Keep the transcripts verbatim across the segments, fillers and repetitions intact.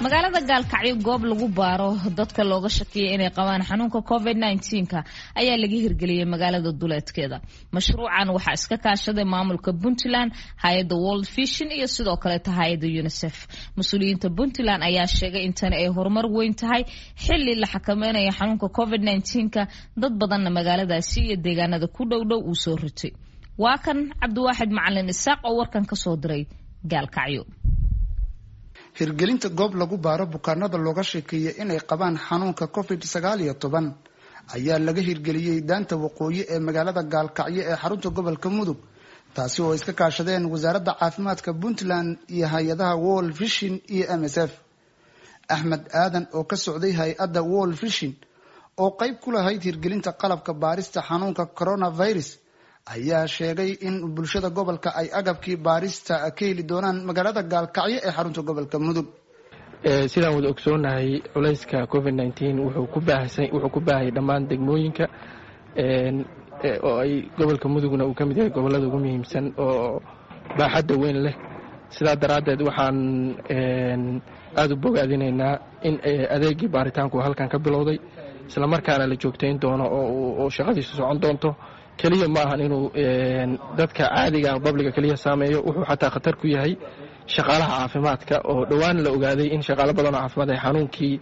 magaalada gaalkacyo goob lagu baaro dadka looga shakiyay inay qabaan xanuunka covid nineteen ka ayaa laga hirgeliyay magaalada duleedkeeda. Mashruucan waxaa iska kaashaday maamulka Puntland, hay'adda World Vision iyo sidoo kale hay'adda UNICEF. Mas'uuliyiinta Puntland ayaa sheegay in tan ay horumar weyn tahay xilli la xakameynayo xanuunka covid nineteen ka dad badanna magaaladaasi iyo deegaanada ku dhow dhow uu soo ritay. Waa kan Cabdiwaaxid Macalin Isaaq oo warkan ka soo diray gaalkacyo. hirgelinta goob lagu baaro bukaanada looga sheekeeyay inay qabaan xanuunka covid sagaal iyo toban ayaa laga hirgeliyay daanta waqooyi ee magaalada gaalkacyo ee xarunta gobolka Mudug, taasi oo iska kaashadeen wasaaradda caafimaadka Puntland iyo hay'adaha World Vision iyo M S F. Axmed Aadan oo ka socday hay'adda World Vision oo qayb ku lahayd hirgelinta qalabka baarista xanuunka coronavirus ayaa sheegay in bulshada gobolka ay agabkii baarista ka heli doonaan magaalada gaalkacyo ee xarunta gobolka Mudug. ee sidaan wada ogsoonahay culayska covid nineteen wuxuu ku baahay wuxuu ku baahay dhammaan degmooyinka een oo ay gobolka Mudugna uu kamid yahay gobolada ugu muhiimsan oo baaxadda weyn leh. sidaa daraadeed waxaan een aad u bogaadinaynaa in adeegii baaritaanku halkan ka bilowday isla markaana la joogteyn doono oo shaqadiisu socon doonto. kaliya ma ahan inuu dadka caadiga ah publica kaliya saameeyo, wuxuu xataa khatar ku yahay shaqaalaha caafimaadka oo dhawaan la ogaaday in shaqaale badan oo caafimaad ay xanuunkii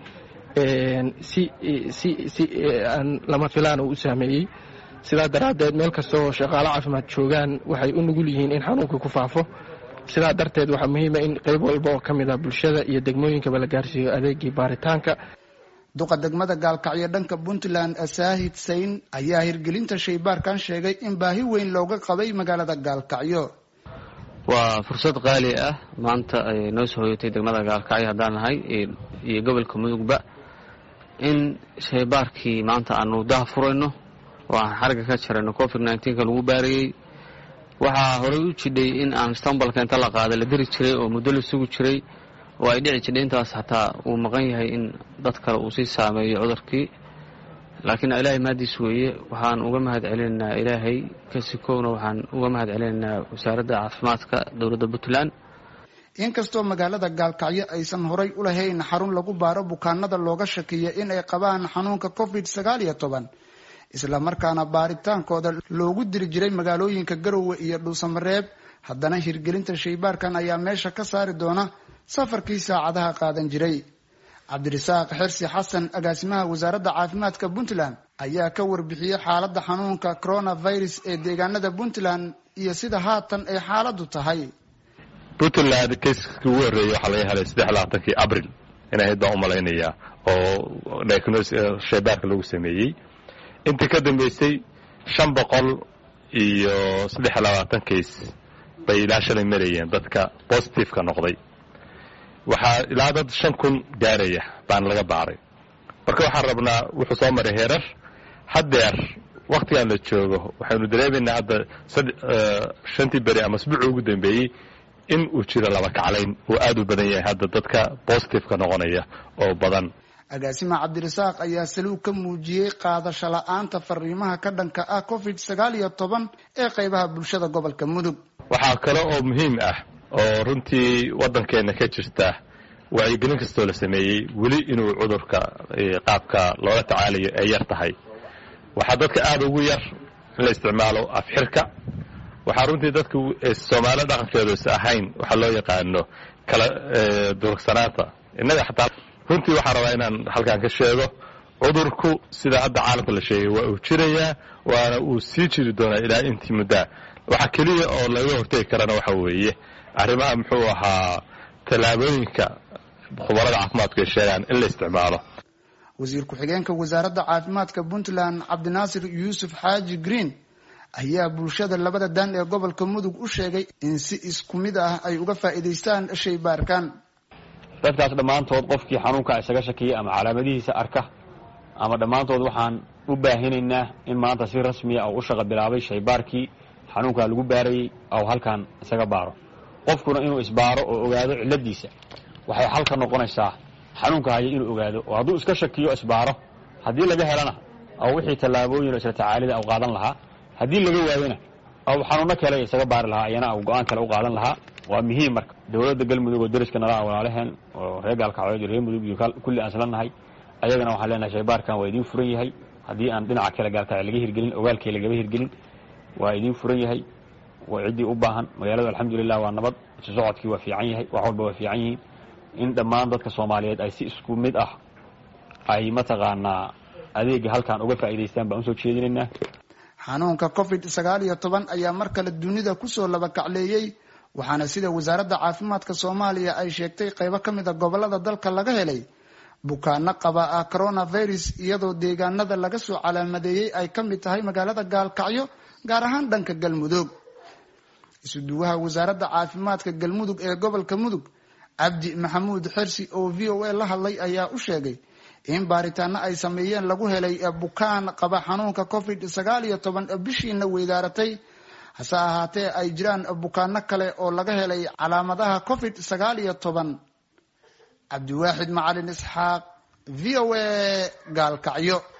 si si si aan lama filaan u saameeyay. sidaa daraadeed meel kastoo shaqaale caafimaad joogaan waxay u nugul yihiin in xanuunku ku faafo. sidaa darteed waxaa muhiim ah in qayb walba oo kamid ah bulshada iyo degmooyinkaba la gaarsiiyo adeegii baaritaanka. duqa degmada gaalkacyo dhanka Puntland Saahid Sain ayaa hirgelinta shaybaarkan sheegay in baahi weyn looga qabay magaalada gaalkacyo. waa fursad qaali ah maanta ay noo soo hoyatay degmada gaalkacyo haddaan nahay iyo gobolka Mudugba in shaybaarkii maanta aanu dah furayno oo aan xarga ka jarayno covid nineteen ka lagu baariyay. waxaa horey u jidhay in aan Istanbulka inta la qaaday la diri jiray oo muddo la sugu jiray oo ay dhici jireen intaas hataa uu maqan yahay in dad kale uu si saameeyo cudurkii. laakiin ilaahay maadiis weeye, waxaan uga mahad celinaynaa ilaahay ka sikoona waxaan uga mahad celinaynaa wasaaradda caafimaadka dowladda Puntland. inkastoo magaalada gaalkacyo aysan horay u lahayn xarun lagu baaro bukaanada looga shakiyo in ay qabaan xanuunka covid sagaal iyo toban isla markaana baaritaankooda loogu diri jiray magaalooyinka Garowe iyo Dhuusamareeb, haddana hirgelinta shaybaarkan ayaa meesha ka saari doona safarkii saacadaha qaadan jiray. Cabdirasaaq Xirsi Xasan agaasimaha wasaaradda caafimaadka Puntland ayaa ka warbixiyay xaaladda xanuunka coronavirus ee deegaanada Puntland iyo sida haatan ay xaaladdu tahay. Puntland kiiskii ugu horreeyay waxaa laga helay saddex iyo labaatankii Abriil inay hadda u malaynaya oo diagnosis shaybaarka lagu sameeyay. inta ka dambeysay shan boqol iyo saddex iyo labaatan kiis bay ilaa shalay marayeen dadka positive ka noqday. waxaa ilaa dad shan kun gaaraya baan laga baaray. marka waxaan rabnaa wuxuu soo maray heerar haddeer waqtigan la joogo waxaynu dareemaynaa hadda shantii beri ama isbuuc ugu dambeeyey in uu jiro laba kaclayn oo aad u badan yahay hadda dadka positive ka noqonaya oo badan. agaasima Cabdirasaaq ayaa saluug ka muujiyay qaadasho la'aanta fariimaha ka dhanka ah covid sagaal iyo toban ee qaybaha bulshada gobolka Mudug. waxaa kale oo muhiim ah oo runtii wadankeena ka jirta wacyigelin kastoo la sameeyey weli inuu cudurka qaabka loola tacaalayo ay yar tahay. waxaa dadka aad ugu yar in la isticmaalo afxirka. waxaa runtii dadka Soomaali dhaqankeedu is ahayn waxa loo yaqaano kala durugsanaanta. innaga xataa runtii waxaan rabaa inaan halkan ka sheego cudurku sida hadda caalamka la sheegay waa uu jirayaa waana uu sii jiri doonaa ilaa intii muddo. waxa kaliya oo laga hortagi karana waxa weeye arrimaha muxuu ahaa tallaabooyinka khubarada caafimaadku ay sheegaan in la isticmaalo. wasiir ku-xigeenka wasaaradda caafimaadka Puntland Cabdinaasir Yuusuf Xaaji Green ayaa bulshada labada daan ee gobolka Mudug u sheegay in si isku mid ah ay uga faa'iideystaan shaybaarkan. dadkaas dhammaantood qofkii xanuunka isaga shakiyay ama calaamadihiisa arka ama dhammaantood waxaan u baahinaynaa in maanta si rasmi ah u shaqo bilaabay shaybaarkii xanuunka lagu baarayay oo halkan isaga baaro. qofkuna inuu isbaaro oo ogaado ciladiisa waxay xal ka noqonaysaa xanuunka haya inuu ogaado oo hadduu iska shakiyo isbaaro haddii laga helana oo wixii tallaabooyin isla tacaalida uu qaadan lahaa, haddii laga waayana oo xanuuno kale isaga baari lahaa ayana uu go'aan kale u qaadan lahaa. waa muhiim marka dowladda galmudug oo dariska nala walaalaheen oo reer gaalkacyo iyo reer mudug iyo kulli aan islanahay ayagana waxaan leenahay shaybaarkan waa idin furan yahay haddii aan dhinaca kale gaalkacyo laga hirgelin ogaalkii lagaba hirgelin waa idin furan yahay waa ciddii u baahan magaalada alxamdulilah waa nabad isu socodkii waa fiican yahay wax walba waa fiican yihiin in dhammaan dadka soomaaliyeed ay si isku mid ah ay mataqaanaa adeega halkaan uga faa'iidaystaan baan usoo jeedinaynaa. xanuunka covid sagaal iyo toban ayaa mar kale dunida kusoo laba kacleeyey waxaana sida wasaaradda caafimaadka soomaaliya ay sheegtay qaybo ka mid a gobolada dalka laga helay bukaano qaba ah coronavirus iyadoo deegaanada laga soo calaamadeeyey ay ka mid tahay magaalada gaalkacyo gaar ahaan dhanka galmudug. isuduwaha wasaaradda caafimaadka galmudug ee gobolka mudug cabdi maxamuud xirsi oo v o a la hadlay ayaa u sheegay in baaritaano ay sameeyeen lagu helay bukaan qaba xanuunka covid sagaal iyo toban bishiina weydaaratay hase ahaatee ay jiraan bukaano kale oo laga helay calaamadaha covid sagaal iyo toban. cabdiwaaxid macalin isxaaq v o a gaalkacyo.